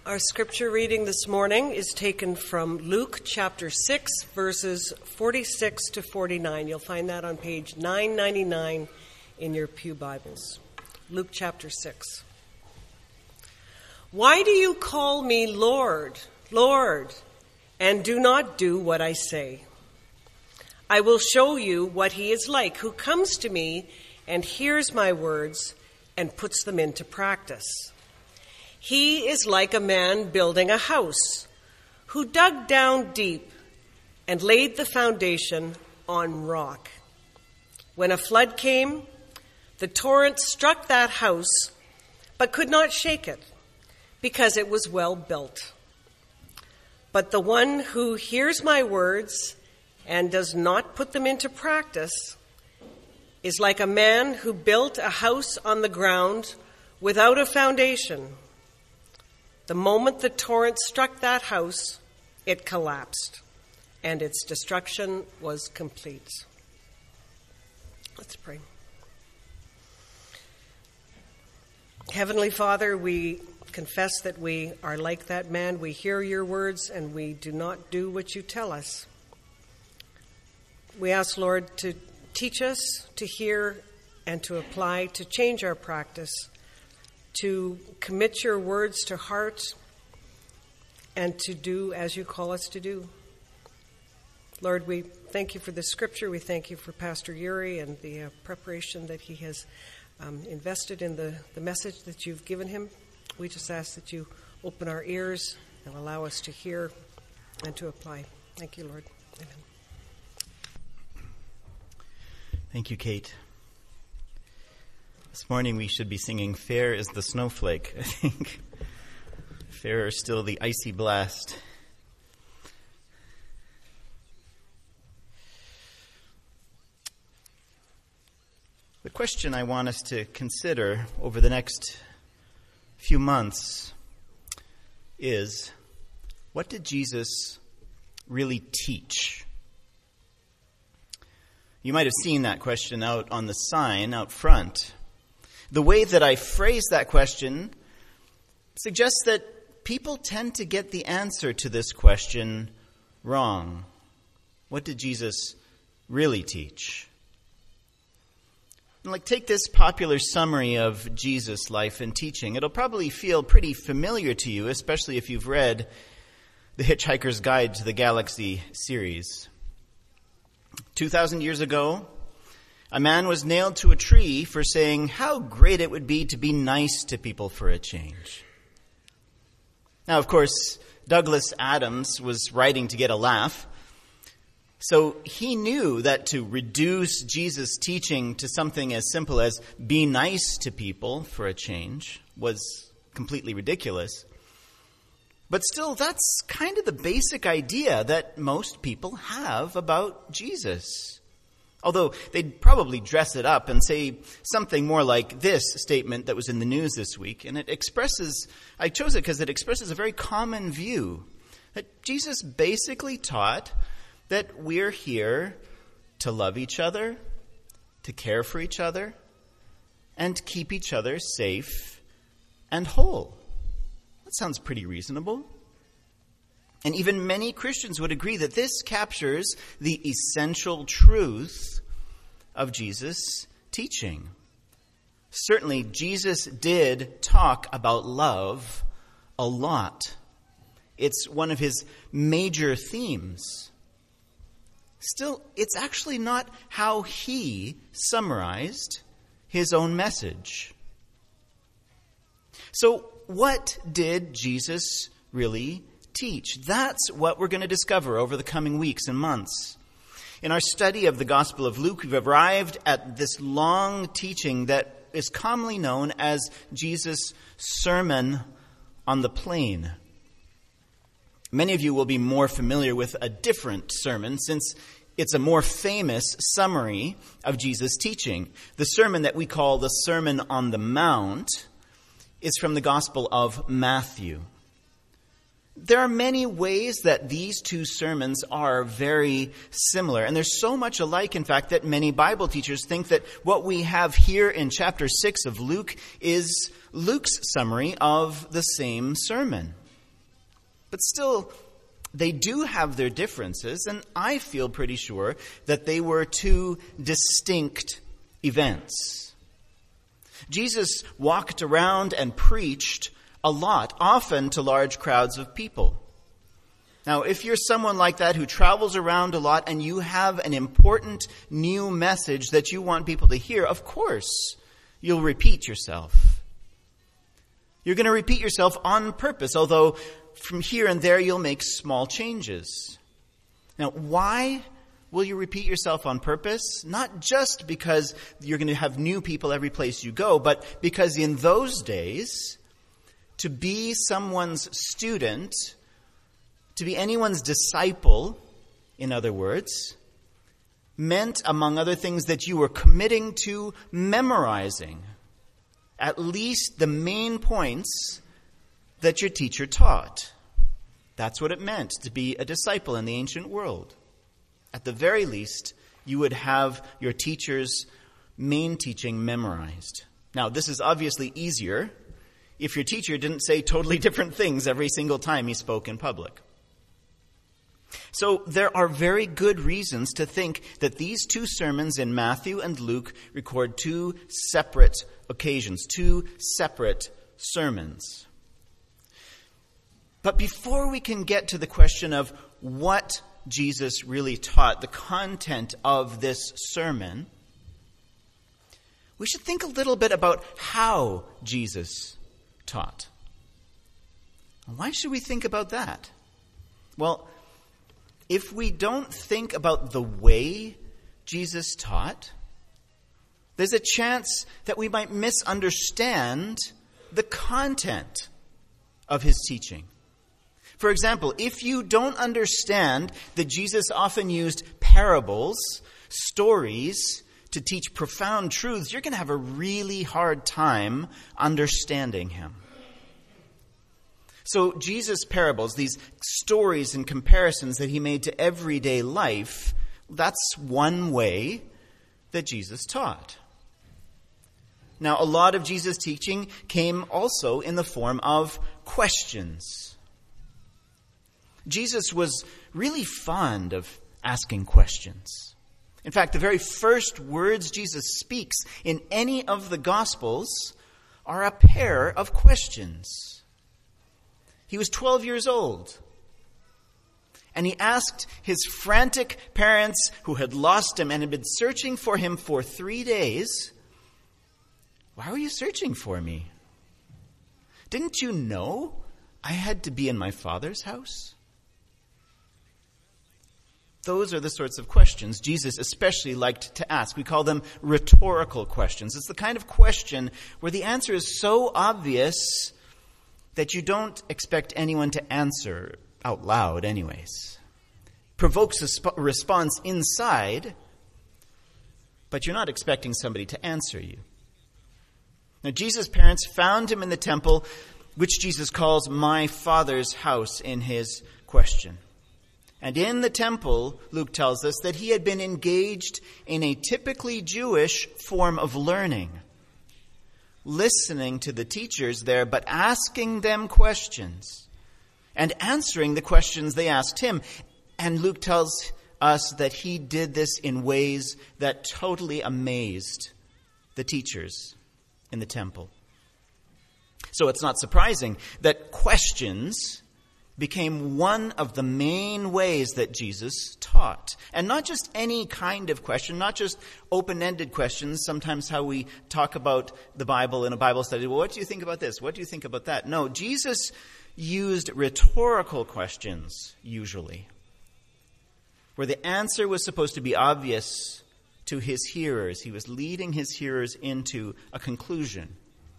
Our scripture reading this morning is taken from Luke chapter 6, verses 46 to 49. You'll find that on page 999 in your pew Bibles. Luke chapter 6. Why do you call me Lord, Lord, and do not do what I say? I will show you what he is like who comes to me and hears my words and puts them into practice. He is like a man building a house who dug down deep and laid the foundation on rock. When a flood came, the torrent struck that house but could not shake it because it was well built. But the one who hears my words and does not put them into practice is like a man who built a house on the ground without a foundation. The moment the torrent struck that house, it collapsed, and its destruction was complete. Let's pray. Heavenly Father, we confess that we are like that man. We hear your words, and we do not do what you tell us. We ask, Lord, to teach us to hear and to apply, to change our practice, to commit your words to heart, and to do as you call us to do. Lord, we thank you for the scripture. We thank you for Pastor Yuri and the preparation that he has invested in the message that you've given him. We just ask that you open our ears and allow us to hear and to apply. Thank you, Lord. Amen. Thank you, Kate. This morning we should be singing Fair is the Snowflake, I think. Fairer still the icy blast. The question I want us to consider over the next few months is, what did Jesus really teach? You might have seen that question out on the sign out front. The way that I phrase that question suggests that people tend to get the answer to this question wrong. What did Jesus really teach? Take this popular summary of Jesus' life and teaching. It'll probably feel pretty familiar to you, especially if you've read The Hitchhiker's Guide to the Galaxy series. 2,000 years ago, a man was nailed to a tree for saying how great it would be to be nice to people for a change. Now, of course, Douglas Adams was writing to get a laugh, so he knew that to reduce Jesus' teaching to something as simple as be nice to people for a change was completely ridiculous. But still, that's kind of the basic idea that most people have about Jesus. Although they'd probably dress it up and say something more like this statement that was in the news this week. And I chose it because it expresses a very common view. That Jesus basically taught that we're here to love each other, to care for each other, and keep each other safe and whole. That sounds pretty reasonable. And even many Christians would agree that this captures the essential truth of Jesus' teaching. Certainly, Jesus did talk about love a lot. It's one of his major themes. Still, it's actually not how he summarized his own message. So, what did Jesus really teach? That's what we're going to discover over the coming weeks and months. In our study of the Gospel of Luke, we've arrived at this long teaching that is commonly known as Jesus' Sermon on the Plain. Many of you will be more familiar with a different sermon since it's a more famous summary of Jesus' teaching. The sermon that we call the Sermon on the Mount is from the Gospel of Matthew. There are many ways that these two sermons are very similar, and they're so much alike, in fact, that many Bible teachers think that what we have here in chapter 6 of Luke is Luke's summary of the same sermon. But still, they do have their differences, and I feel pretty sure that they were two distinct events. Jesus walked around and preached a lot, often to large crowds of people. Now, if you're someone like that who travels around a lot and you have an important new message that you want people to hear, of course, you'll repeat yourself. You're going to repeat yourself on purpose, although from here and there you'll make small changes. Now, why will you repeat yourself on purpose? Not just because you're going to have new people every place you go, but because in those days, to be someone's student, to be anyone's disciple, in other words, meant, among other things, that you were committing to memorizing at least the main points that your teacher taught. That's what it meant to be a disciple in the ancient world. At the very least, you would have your teacher's main teaching memorized. Now, this is obviously easier if your teacher didn't say totally different things every single time he spoke in public. So there are very good reasons to think that these two sermons in Matthew and Luke record two separate occasions, two separate sermons. But before we can get to the question of what Jesus really taught, the content of this sermon, we should think a little bit about how Jesus taught. Why should we think about that? Well, if we don't think about the way Jesus taught, there's a chance that we might misunderstand the content of his teaching. For example, if you don't understand that Jesus often used parables, stories, to teach profound truths, you're going to have a really hard time understanding him. So Jesus' parables, these stories and comparisons that he made to everyday life, that's one way that Jesus taught. Now, a lot of Jesus' teaching came also in the form of questions. Jesus was really fond of asking questions. In fact, the very first words Jesus speaks in any of the Gospels are a pair of questions. He was 12 years old, and he asked his frantic parents who had lost him and had been searching for him for 3 days, "Why were you searching for me? Didn't you know I had to be in my Father's house?" Those are the sorts of questions Jesus especially liked to ask. We call them rhetorical questions. It's the kind of question where the answer is so obvious that you don't expect anyone to answer out loud anyways. Provokes a response inside, but you're not expecting somebody to answer you. Now, Jesus' parents found him in the temple, which Jesus calls my Father's house in his question. And in the temple, Luke tells us that he had been engaged in a typically Jewish form of learning, listening to the teachers there, but asking them questions and answering the questions they asked him. And Luke tells us that he did this in ways that totally amazed the teachers in the temple. So it's not surprising that questions became one of the main ways that Jesus taught. And not just any kind of question, not just open-ended questions, sometimes how we talk about the Bible in a Bible study. Well, what do you think about this? What do you think about that? No, Jesus used rhetorical questions, usually, where the answer was supposed to be obvious to his hearers. He was leading his hearers into a conclusion.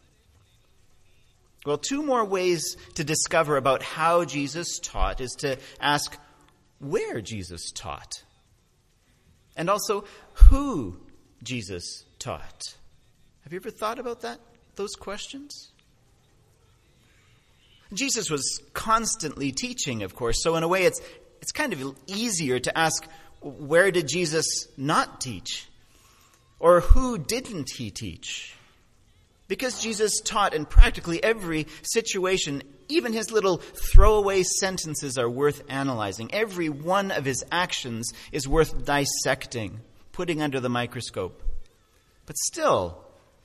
Well, two more ways to discover about how Jesus taught is to ask where Jesus taught, and also who Jesus taught. Have you ever thought about those questions? Jesus was constantly teaching, of course, so in a way it's kind of easier to ask, where did Jesus not teach? Or who didn't he teach? Because Jesus taught in practically every situation, even his little throwaway sentences are worth analyzing. Every one of his actions is worth dissecting, putting under the microscope. But still,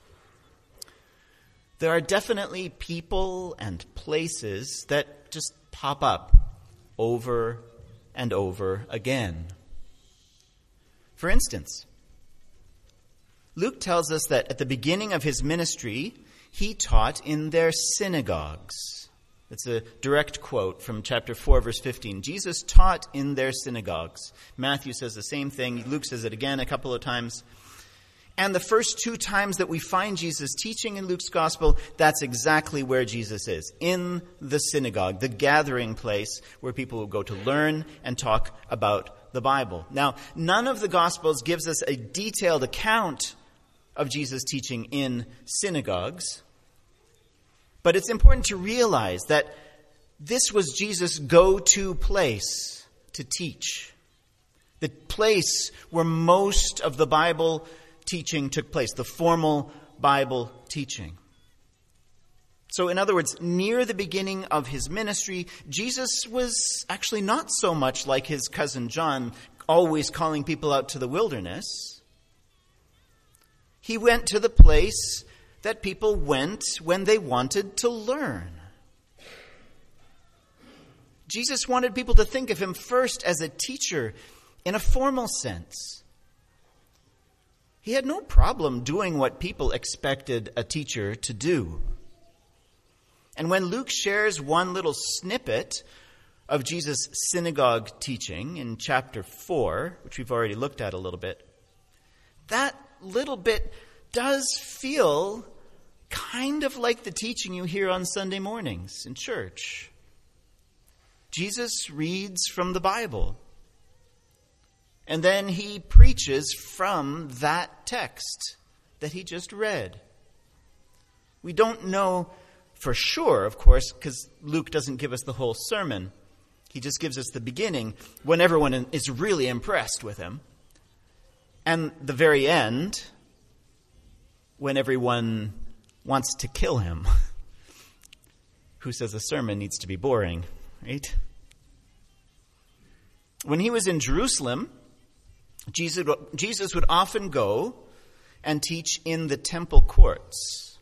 there are definitely people and places that just pop up over and over again. For instance, Luke tells us that at the beginning of his ministry, he taught in their synagogues. That's a direct quote from chapter 4, verse 15. Jesus taught in their synagogues. Matthew says the same thing. Luke says it again a couple of times. And the first two times that we find Jesus teaching in Luke's gospel, that's exactly where Jesus is, in the synagogue, the gathering place where people will go to learn and talk about the Bible. Now, none of the gospels gives us a detailed account of Jesus teaching in synagogues, but it's important to realize that this was Jesus' go-to place to teach, the place where most of the Bible teaching took place, the formal Bible teaching. So in other words, near the beginning of his ministry, Jesus was actually not so much like his cousin John, always calling people out to the wilderness. He went to the place that people went when they wanted to learn. Jesus wanted people to think of him first as a teacher in a formal sense. He had no problem doing what people expected a teacher to do. And when Luke shares one little snippet of Jesus' synagogue teaching in chapter 4, which we've already looked at a little bit, that little bit does feel kind of like the teaching you hear on Sunday mornings in church. Jesus reads from the Bible, and then he preaches from that text that he just read. We don't know for sure, of course, because Luke doesn't give us the whole sermon. He just gives us the beginning when everyone is really impressed with him. And the very end, when everyone wants to kill him. Who says a sermon needs to be boring, right? When he was in Jerusalem, Jesus would often go and teach in the temple courts.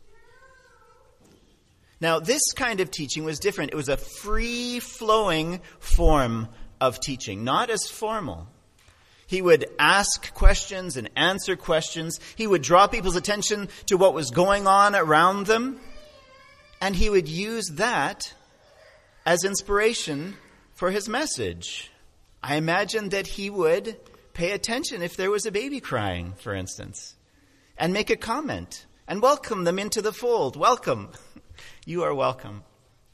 Now, this kind of teaching was different. It was a free-flowing form of teaching, not as formal. He would ask questions and answer questions. He would draw people's attention to what was going on around them. And he would use that as inspiration for his message. I imagine that he would pay attention if there was a baby crying, for instance, and make a comment and welcome them into the fold. Welcome. You are welcome.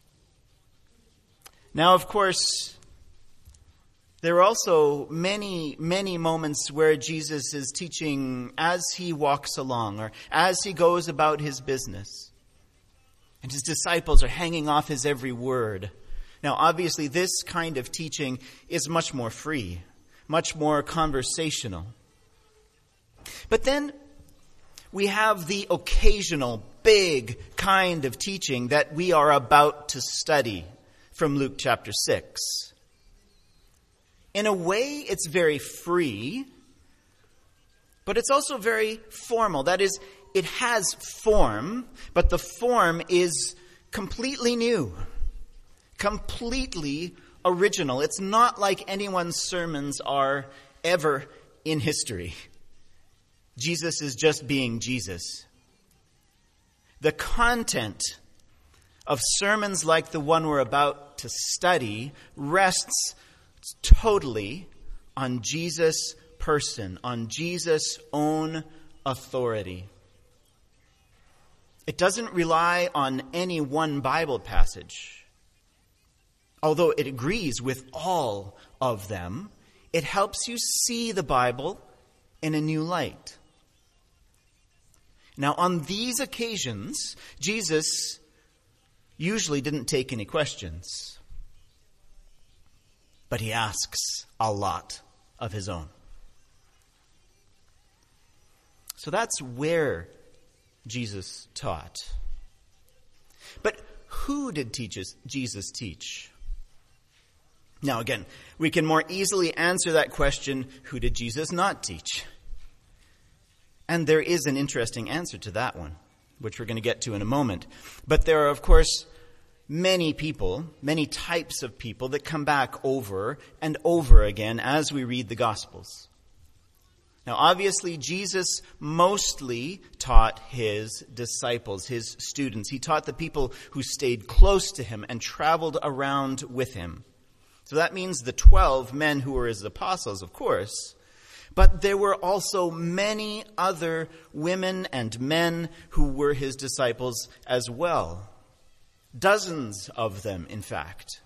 Now, of course, there are also many, many moments where Jesus is teaching as he walks along or as he goes about his business. And his disciples are hanging off his every word. Now, obviously, this kind of teaching is much more free, much more conversational. But then we have the occasional, big kind of teaching that we are about to study from Luke chapter 6. In a way, it's very free, but it's also very formal. That is, it has form, but the form is completely new, completely original. It's not like anyone's sermons are ever in history. Jesus is just being Jesus. The content of sermons like the one we're about to study rests totally on Jesus' person, on Jesus' own authority. It doesn't rely on any one Bible passage. Although it agrees with all of them, it helps you see the Bible in a new light. Now, on these occasions, Jesus usually didn't take any questions. But he asks a lot of his own. So that's where Jesus taught. But who did Jesus teach? Now again, we can more easily answer that question, who did Jesus not teach? And there is an interesting answer to that one, which we're going to get to in a moment. But there are, of course, many people, many types of people that come back over and over again as we read the Gospels. Now, obviously, Jesus mostly taught his disciples, his students. He taught the people who stayed close to him and traveled around with him. So that means the 12 men who were his apostles, of course. But there were also many other women and men who were his disciples as well. Dozens of them, in fact.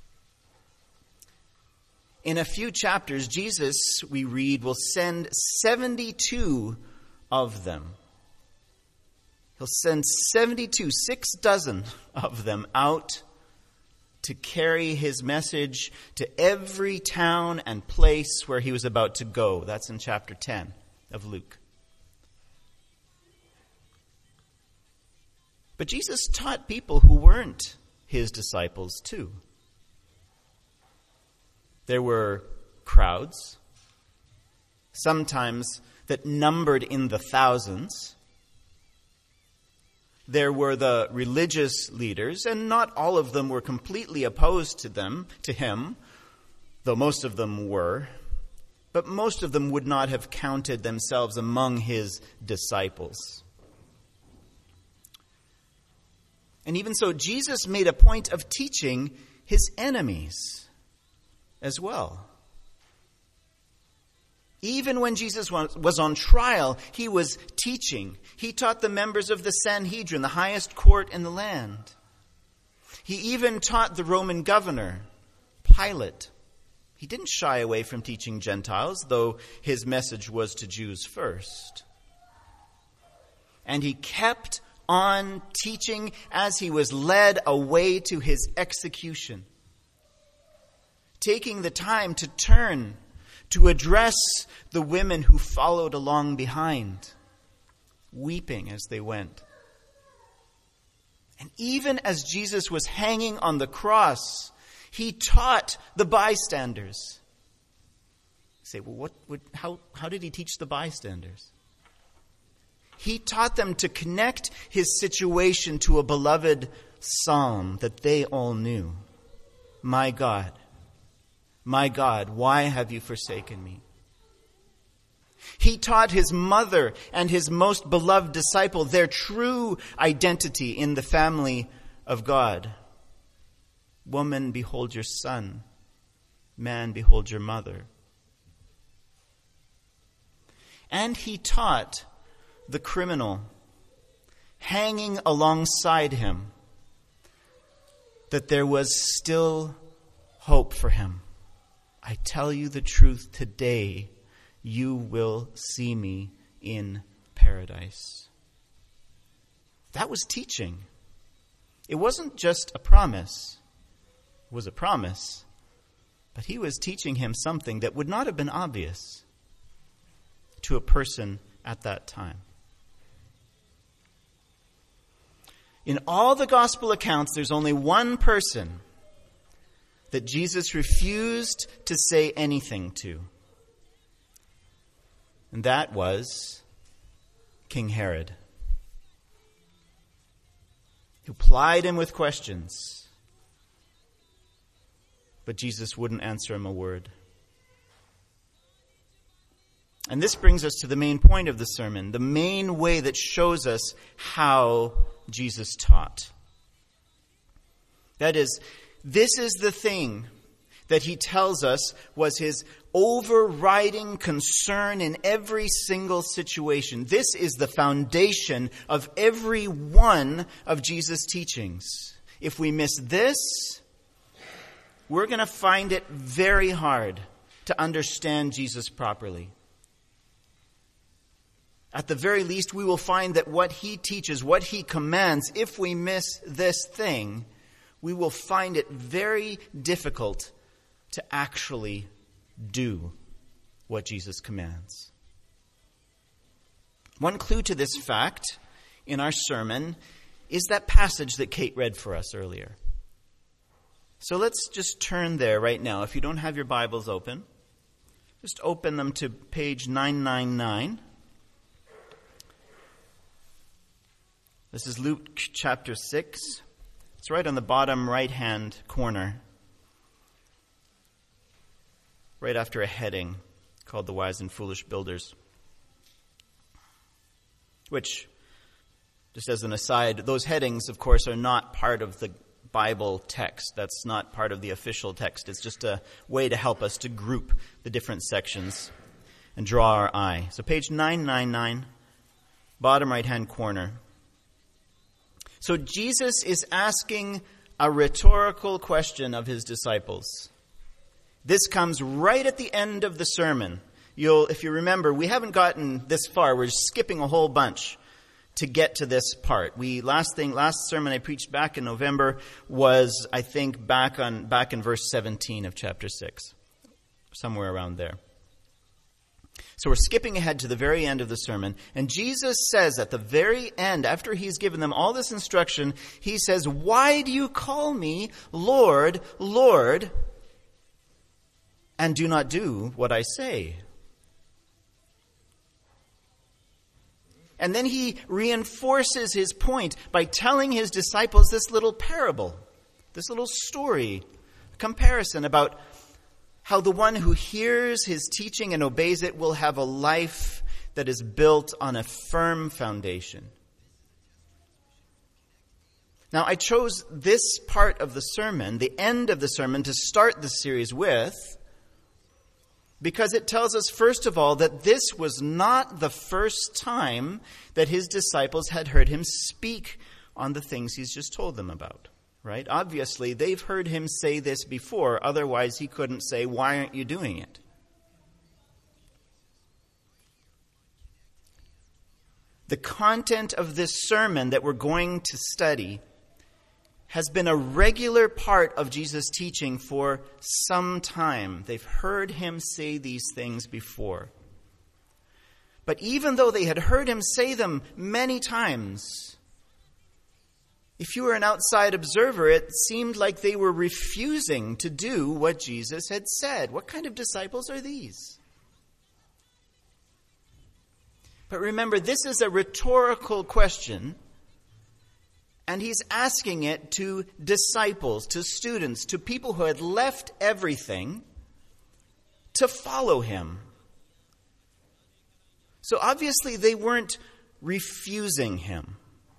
In a few chapters, Jesus, we read, will send 72 of them. He'll send 72, 6 dozen of them out to carry his message to every town and place where he was about to go. That's in chapter 10 of Luke. But Jesus taught people who weren't his disciples too. There were crowds, sometimes that numbered in the thousands. There were the religious leaders, and not all of them were completely opposed to him, though most of them were. But most of them would not have counted themselves among his disciples. And even so, Jesus made a point of teaching his enemies as well. Even when Jesus was on trial, he was teaching. He taught the members of the Sanhedrin, the highest court in the land. He even taught the Roman governor, Pilate. He didn't shy away from teaching Gentiles, though his message was to Jews first. And he kept on teaching as he was led away to his execution, taking the time to turn to address the women who followed along behind, weeping as they went. And even as Jesus was hanging on the cross, he taught the bystanders. You say, well, how did he teach the bystanders? He taught them to connect his situation to a beloved psalm that they all knew. My God, why have you forsaken me? He taught his mother and his most beloved disciple their true identity in the family of God. Woman, behold your son. Man, behold your mother. And he taught the criminal hanging alongside him that there was still hope for him. I tell you the truth, today you will see me in paradise. That was teaching. It wasn't just a promise. It was a promise. But he was teaching him something that would not have been obvious to a person at that time. In all the gospel accounts, there's only one person that Jesus refused to say anything to. And that was King Herod, who plied him with questions. But Jesus wouldn't answer him a word. And this brings us to the main point of the sermon, the main way that shows us how Jesus taught. That is, this is the thing that he tells us was his overriding concern in every single situation. This is the foundation of every one of Jesus' teachings. If we miss this, we're going to find it very hard to understand Jesus properly. At the very least, we will find that what he teaches, what he commands, if we miss this thing, we will find it very difficult to actually do what Jesus commands. One clue to this fact in our sermon is that passage that Kate read for us earlier. So let's just turn there right now. If you don't have your Bibles open, just open them to page 999. This is Luke chapter 6. It's right on the bottom right-hand corner, right after a heading called The Wise and Foolish Builders. Which, just as an aside, those headings, of course, are not part of the Bible text. That's not part of the official text. It's just a way to help us to group the different sections and draw our eye. So page 999, bottom right-hand corner. So Jesus is asking a rhetorical question of his disciples. This comes right at the end of the sermon. If you remember, we haven't gotten this far. We're skipping a whole bunch to get to this part. Last sermon I preached back in November was, I think, back in verse 17 of chapter 6, somewhere around there. So we're skipping ahead to the very end of the sermon, and Jesus says at the very end, after he's given them all this instruction, he says, "Why do you call me Lord, Lord, and do not do what I say?" And then he reinforces his point by telling his disciples this little parable, this little story, comparison about how the one who hears his teaching and obeys it will have a life that is built on a firm foundation. Now, I chose this part of the sermon, the end of the sermon, to start the series with, because it tells us, first of all, that this was not the first time that his disciples had heard him speak on the things he's just told them about, right? Obviously, they've heard him say this before. Otherwise, he couldn't say, "Why aren't you doing it?" The content of this sermon that we're going to study has been a regular part of Jesus' teaching for some time. They've heard him say these things before. But even though they had heard him say them many times, if you were an outside observer, it seemed like they were refusing to do what Jesus had said. What kind of disciples are these? But remember, this is a rhetorical question, and he's asking it to disciples, to students, to people who had left everything to follow him. So obviously they weren't refusing him.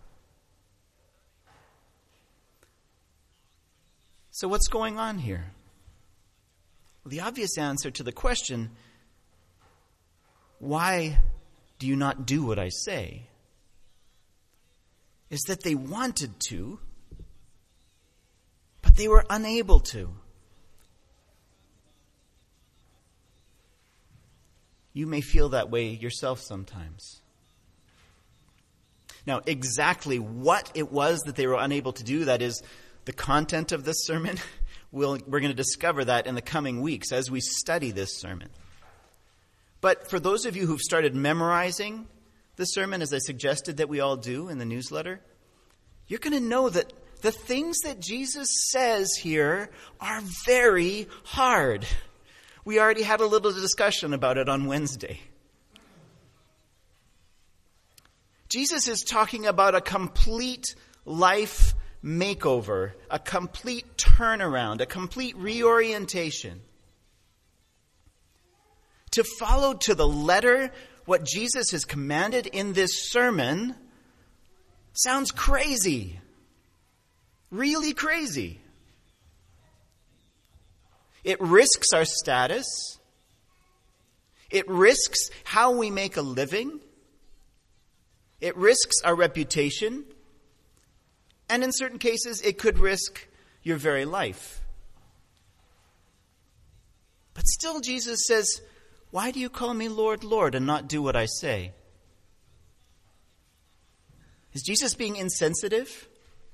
So what's going on here? Well, the obvious answer to the question, "Why do you not do what I say?" is that they wanted to, but they were unable to. You may feel that way yourself sometimes. Now, exactly what it was that they were unable to do, that is the content of this sermon, we're going to discover that in the coming weeks as we study this sermon. But for those of you who've started memorizing the sermon, as I suggested that we all do in the newsletter, you're going to know that the things that Jesus says here are very hard. We already had a little discussion about it on Wednesday. Jesus is talking about a complete life makeover, a complete turnaround, a complete reorientation. To follow to the letter what Jesus has commanded in this sermon sounds crazy. Really crazy. It risks our status. It risks how we make a living. It risks our reputation. And in certain cases, it could risk your very life. But still, Jesus says, "Why do you call me Lord, Lord, and not do what I say?" Is Jesus being insensitive?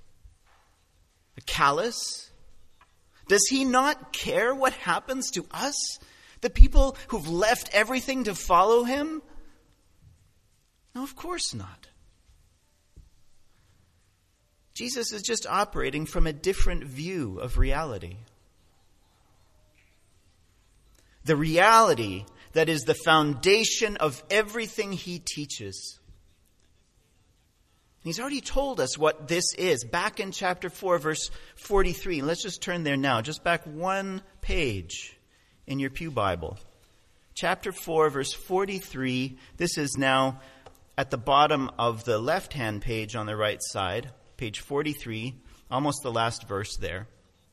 Callous? Does he not care what happens to us, the people who've left everything to follow him? No, of course not. Jesus is just operating from a different view of reality. The reality that is the foundation of everything he teaches. He's already told us what this is back in chapter 4, verse 43. Let's just turn there now, just back one page in your pew Bible. Chapter 4, verse 43. This is now at the bottom of the left-hand page on the right side, page 43, almost the last verse there,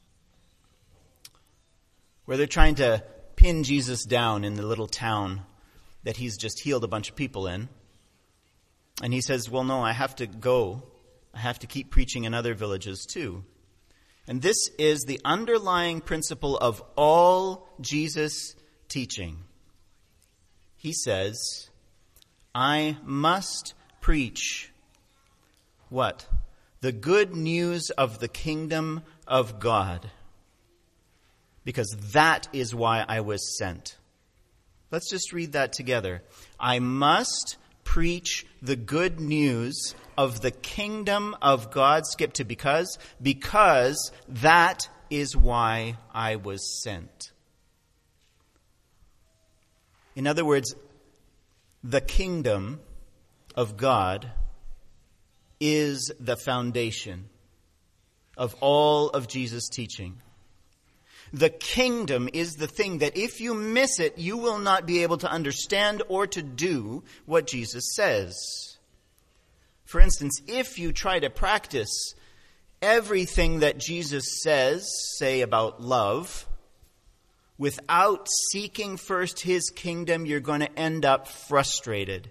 where they're trying to pin Jesus down in the little town that he's just healed a bunch of people in. And he says, well, no, I have to go. I have to keep preaching in other villages too. And this is the underlying principle of all Jesus' teaching. He says, I must preach what? The good news of the kingdom of God. Because that is why I was sent. Let's just read that together. I must preach the good news of the kingdom of God. Skip to because that is why I was sent. In other words, the kingdom of God is the foundation of all of Jesus' teaching. The kingdom is the thing that if you miss it, you will not be able to understand or to do what Jesus says. For instance, if you try to practice everything that Jesus says, say about love, without seeking first his kingdom, you're going to end up frustrated.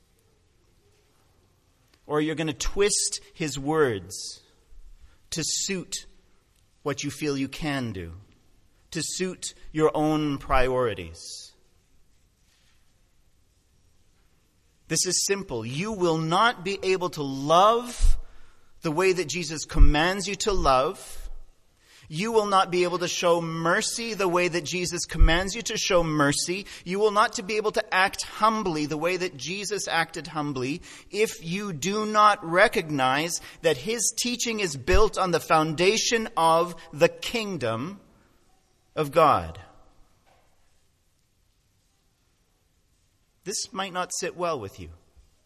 Or you're going to twist his words to suit what you feel you can do, to suit your own priorities. This is simple. You will not be able to love the way that Jesus commands you to love. You will not be able to show mercy the way that Jesus commands you to show mercy. You will not be able to act humbly the way that Jesus acted humbly if you do not recognize that his teaching is built on the foundation of the kingdom of God. This might not sit well with you.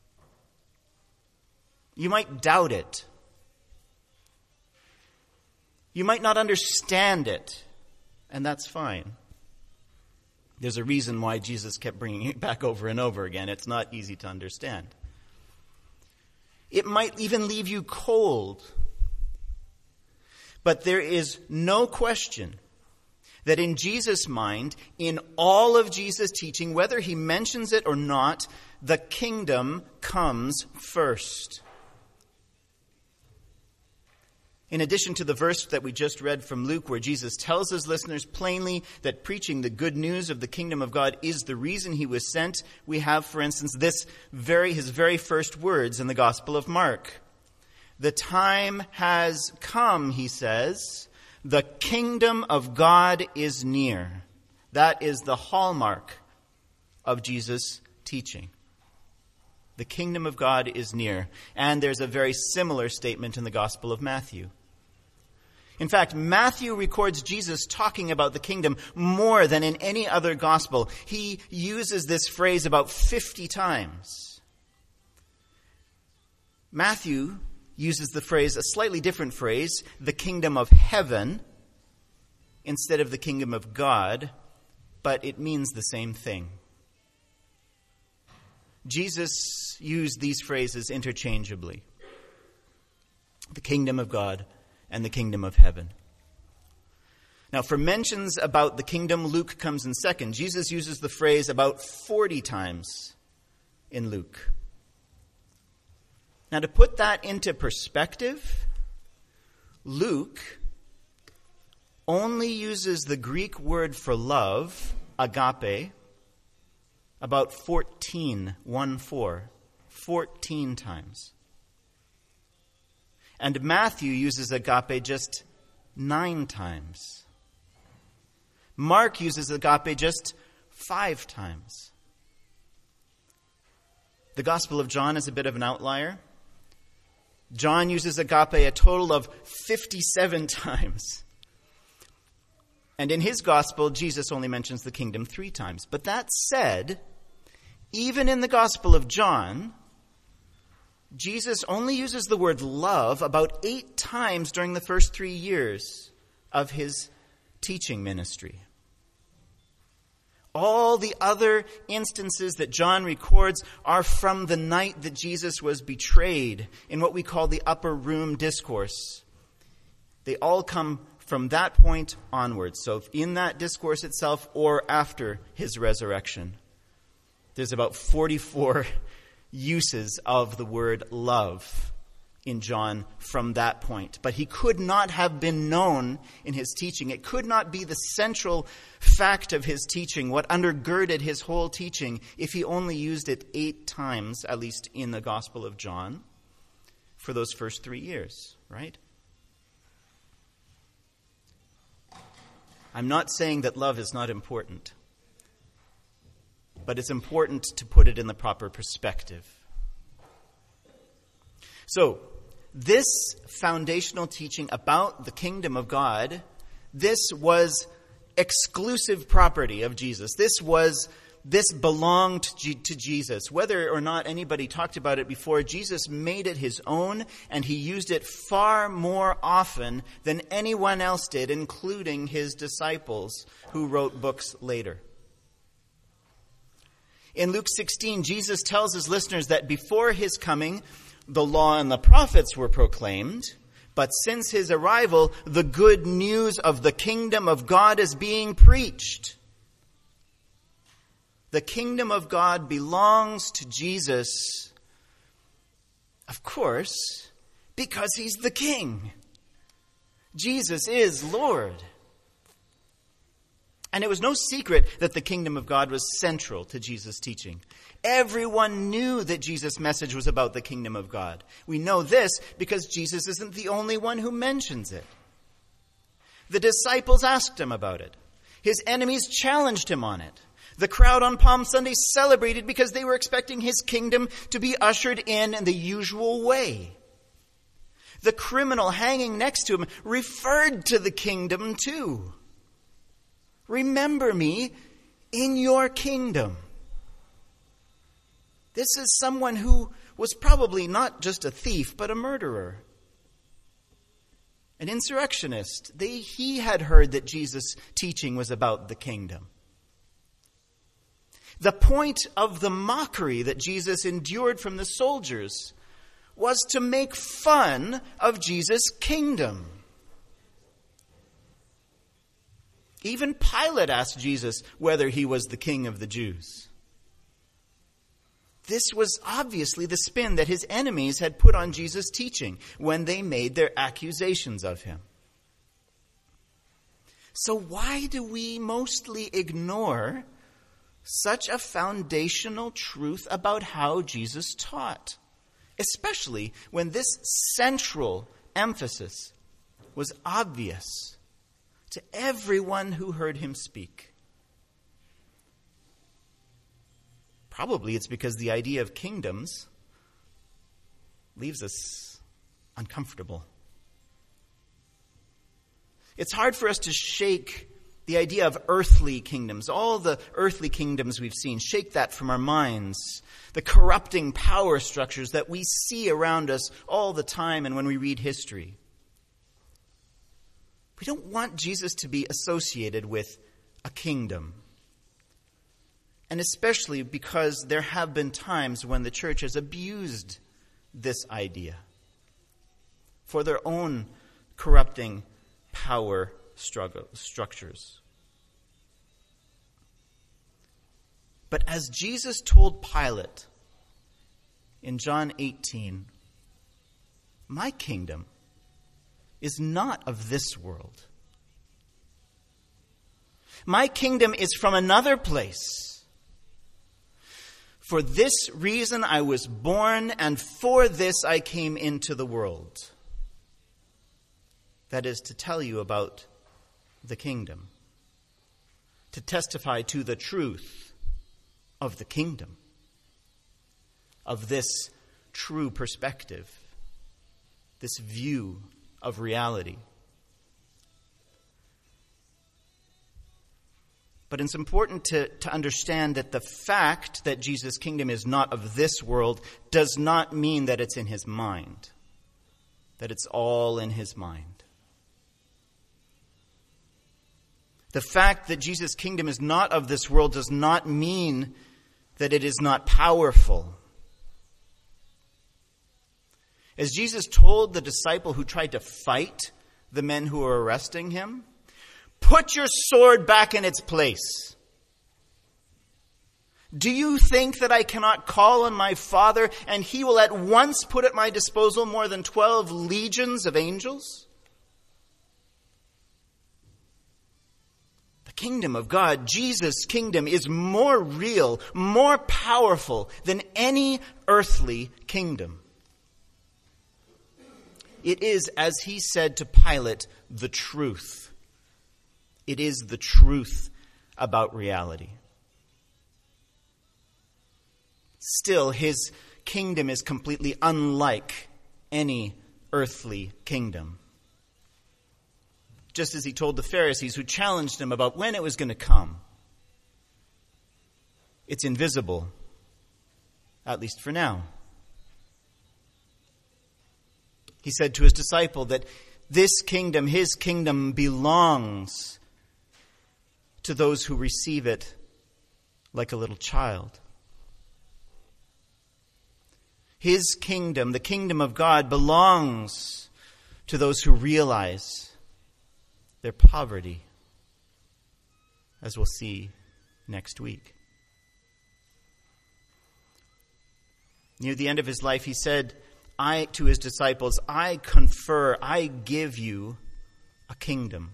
You might doubt it. You might not understand it, and that's fine. There's a reason why Jesus kept bringing it back over and over again. It's not easy to understand. It might even leave you cold. But there is no question that in Jesus' mind, in all of Jesus' teaching, whether he mentions it or not, the kingdom comes first. In addition to the verse that we just read from Luke, where Jesus tells his listeners plainly that preaching the good news of the kingdom of God is the reason he was sent, we have, for instance, his very first words in the Gospel of Mark. The time has come, he says. The kingdom of God is near. That is the hallmark of Jesus' teaching. The kingdom of God is near. And there's a very similar statement in the Gospel of Matthew. In fact, Matthew records Jesus talking about the kingdom more than in any other gospel. He uses this phrase about 50 times. Matthew uses the phrase, a slightly different phrase, the kingdom of heaven, instead of the kingdom of God, but it means the same thing. Jesus used these phrases interchangeably. The kingdom of God and the kingdom of heaven. Now, for mentions about the kingdom, Luke comes in second. Jesus uses the phrase about 40 times in Luke. Now, to put that into perspective, Luke only uses the Greek word for love, agape, about 14 times. And Matthew uses agape just 9 times. Mark uses agape just 5 times. The Gospel of John is a bit of an outlier. John uses agape a total of 57 times. And in his gospel, Jesus only mentions the kingdom 3 times. But that said, even in the Gospel of John, Jesus only uses the word love about 8 times during the first 3 years of his teaching ministry. All the other instances that John records are from the night that Jesus was betrayed in what we call the upper room discourse. They all come from that point onwards. So in that discourse itself or after his resurrection, there's about 44 uses of the word love in John from that point. But he could not have been known in his teaching. It could not be the central fact of his teaching, what undergirded his whole teaching, if he only used it 8 times, at least in the Gospel of John, for those first 3 years, right? I'm not saying that love is not important, but it's important to put it in the proper perspective. So, this foundational teaching about the kingdom of God, this was exclusive property of Jesus. This belonged to Jesus. Whether or not anybody talked about it before, Jesus made it his own, and he used it far more often than anyone else did, including his disciples who wrote books later. In Luke 16, Jesus tells his listeners that before his coming, the law and the prophets were proclaimed, but since his arrival, the good news of the kingdom of God is being preached. The kingdom of God belongs to Jesus, of course, because he's the king. Jesus is Lord. And it was no secret that the kingdom of God was central to Jesus' teaching. Everyone knew that Jesus' message was about the kingdom of God. We know this because Jesus isn't the only one who mentions it. The disciples asked him about it. His enemies challenged him on it. The crowd on Palm Sunday celebrated because they were expecting his kingdom to be ushered in the usual way. The criminal hanging next to him referred to the kingdom too. Remember me in your kingdom. This is someone who was probably not just a thief, but a murderer. An insurrectionist. He had heard that Jesus' teaching was about the kingdom. The point of the mockery that Jesus endured from the soldiers was to make fun of Jesus' kingdom. Even Pilate asked Jesus whether he was the king of the Jews. This was obviously the spin that his enemies had put on Jesus' teaching when they made their accusations of him. So why do we mostly ignore such a foundational truth about how Jesus taught, especially when this central emphasis was obvious to everyone who heard him speak? Probably it's because the idea of kingdoms leaves us uncomfortable. It's hard for us to shake the idea of earthly kingdoms, all the earthly kingdoms we've seen, shake that from our minds. The corrupting power structures that we see around us all the time and when we read history. We don't want Jesus to be associated with a kingdom. And especially because there have been times when the church has abused this idea for their own corrupting power structures. But as Jesus told Pilate in John 18, my kingdom is not of this world. My kingdom is from another place. For this reason I was born, and for this I came into the world. That is, to tell you about the kingdom, to testify to the truth of the kingdom, of this true perspective. this view of reality. But it's important to understand that the fact that Jesus' kingdom is not of this world does not mean that it's in his mind, that it's all in his mind. The fact that Jesus' kingdom is not of this world does not mean that it is not powerful. As Jesus told the disciple who tried to fight the men who were arresting him, "Put your sword back in its place. Do you think that I cannot call on my Father and he will at once put at my disposal more than 12 legions of angels?" The kingdom of God, Jesus' kingdom, is more real, more powerful than any earthly kingdom. It is, as he said to Pilate, the truth. It is the truth about reality. Still, his kingdom is completely unlike any earthly kingdom. Just as he told the Pharisees who challenged him about when it was going to come. It's invisible, at least for now. He said to his disciple that this kingdom, his kingdom, belongs to those who receive it like a little child. His kingdom, the kingdom of God, belongs to those who realize their poverty, as we'll see next week. Near the end of his life, he said to his disciples, I give you a kingdom.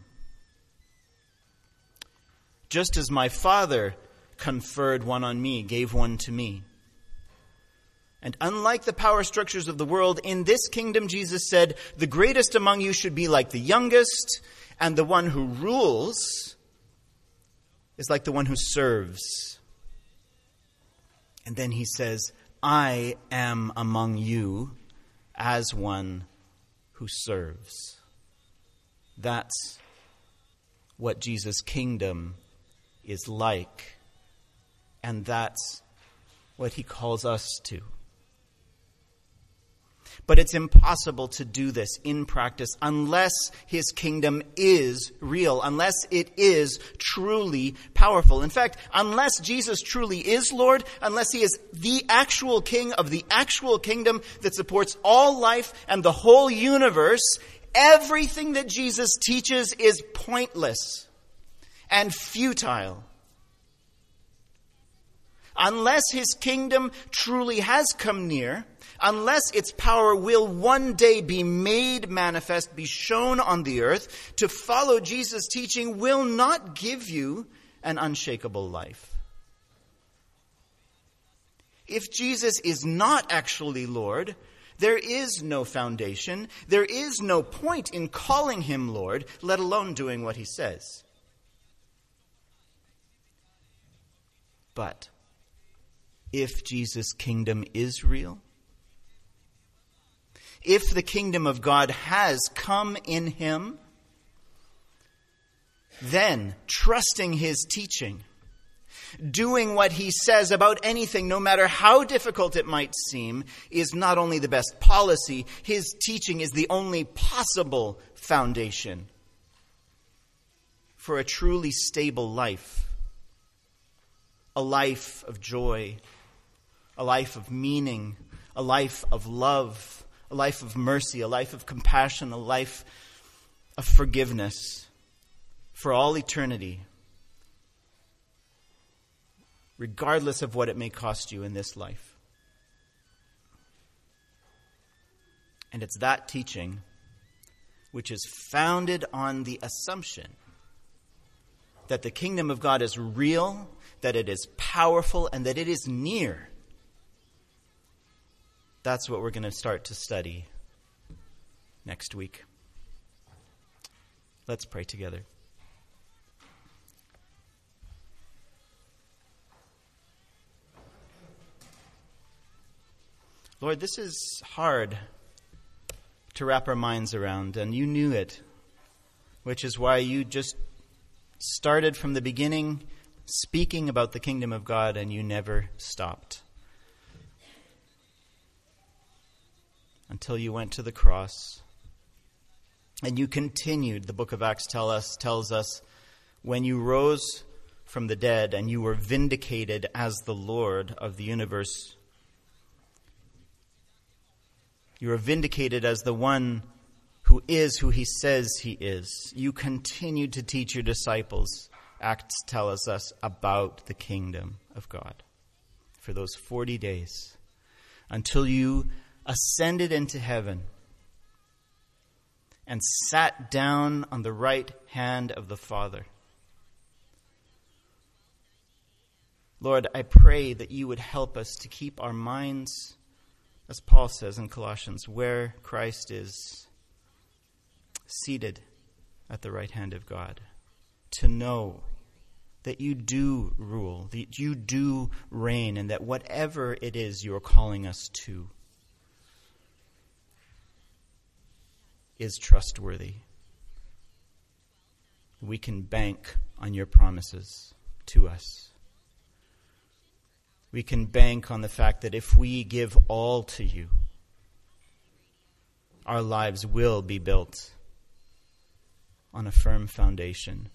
Just as my Father conferred one on me, gave one to me. And unlike the power structures of the world, in this kingdom, Jesus said, the greatest among you should be like the youngest, and the one who rules is like the one who serves. And then he says, I am among you as one who serves. That's what Jesus' kingdom is like. And that's what he calls us to. But it's impossible to do this in practice unless his kingdom is real, unless it is truly powerful. In fact, unless Jesus truly is Lord, unless he is the actual king of the actual kingdom that supports all life and the whole universe, everything that Jesus teaches is pointless and futile. Unless his kingdom truly has come near, unless its power will one day be made manifest, be shown on the earth, to follow Jesus' teaching will not give you an unshakable life. If Jesus is not actually Lord, there is no foundation, there is no point in calling him Lord, let alone doing what he says. But if Jesus' kingdom is real, if the kingdom of God has come in him, then trusting his teaching, doing what he says about anything, no matter how difficult it might seem, is not only the best policy, his teaching is the only possible foundation for a truly stable life, a life of joy, a life of meaning, a life of love, a life of mercy, a life of compassion, a life of forgiveness for all eternity, regardless of what it may cost you in this life. And it's that teaching which is founded on the assumption that the kingdom of God is real, that it is powerful, and that it is near. That's what we're going to start to study next week. Let's pray together. Lord, this is hard to wrap our minds around, and you knew it, which is why you just started from the beginning speaking about the kingdom of God, and you never stopped until you went to the cross. And you continued, the book of Acts tells us, when you rose from the dead and you were vindicated as the Lord of the universe. You are vindicated as the one who is who he says he is. You continued to teach your disciples, Acts tells us, about the kingdom of God for those 40 days until you ascended into heaven and sat down on the right hand of the Father. Lord, I pray that you would help us to keep our minds, as Paul says in Colossians, where Christ is seated at the right hand of God, to know that you do rule, that you do reign, and that whatever it is you are calling us to is trustworthy. We can bank on your promises to us. We can bank on the fact that if we give all to you, our lives will be built on a firm foundation.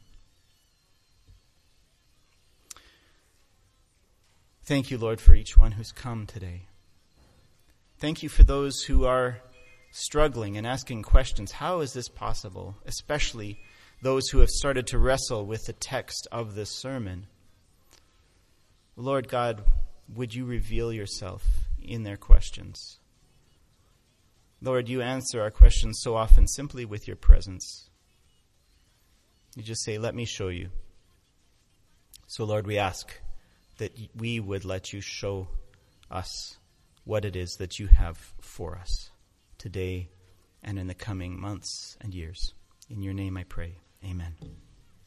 Thank you, Lord, for each one who's come today. Thank you for those who are struggling and asking questions. How is this possible? Especially those who have started to wrestle with the text of this sermon. Lord God, would you reveal yourself in their questions? Lord, you answer our questions so often simply with your presence. You just say, let me show you. So, Lord, we ask that we would let you show us what it is that you have for us today and in the coming months and years. In your name I pray. Amen.